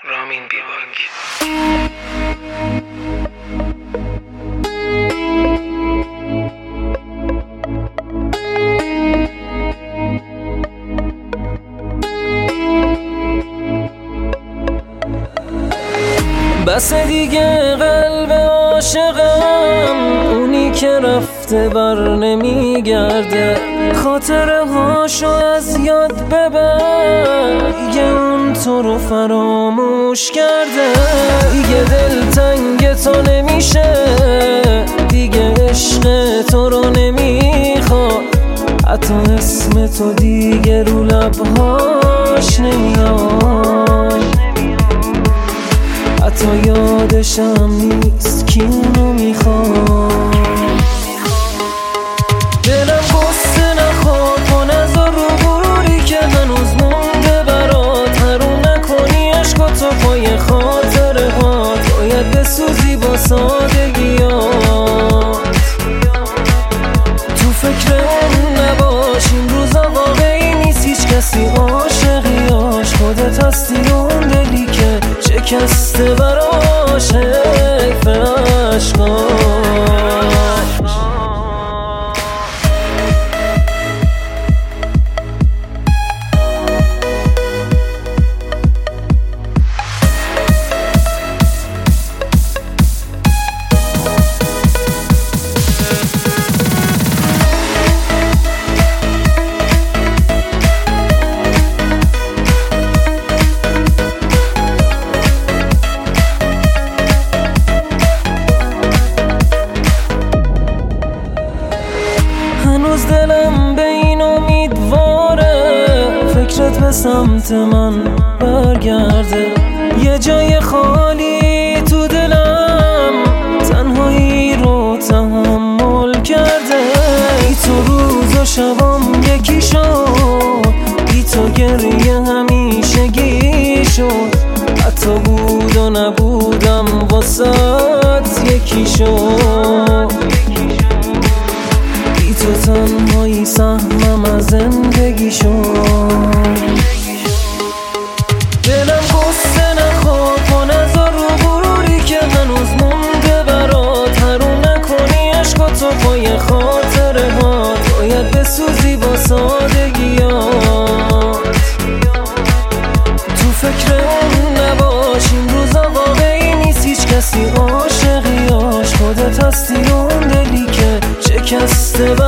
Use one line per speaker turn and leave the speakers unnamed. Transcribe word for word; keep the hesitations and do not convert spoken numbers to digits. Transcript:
رامین بیواک.
بس دیگه قلب عاشقم، اونی که رفته بر نمیگرده، خاطره هاشو از یاد ببر، دیگه اون تو رو فراموش کرده. دیگه دل تنگ تو نمیشه، دیگه عشق تو رو نمیخواد، حتی اسم تو دیگه رو لبهاش نمیاد، حتی یادشم نیست کی اونو میخواد. دلم قصه نخواه کن از رو غروری که هنوز مونده برات، حروم نکنی عشق تو پای خاطره هات، باید بسوزی با سادگیات، تو فکر اون نباش، این روزا واقعی نیست هیچ کسی عاشقیاش، خودت هستی اون دلی که شکسته براش حیف عشقاش. هنوز دلم به این امیدواره فکرت به سمت من برگرده، یه جای خالی تو دلم تنهایی رو تحمل کرده. بی تو روز و شبام یکی شد، بی تو گریه همیشگی شد، حتی بود و نبودم واسات یکی شد، تو تنهایی سهمم از زندگی شد. دلم قصه نخواه کن از رو غروری که هنوز مونده برات، حروم نکنی عشق تو پای خاطره هات، باید بسوزی با سادگیات، تو فکر اون نباش، این روزا واقعی نیست هیچ کسی عاشقیاش، خودت هستی اون دلی که شکسته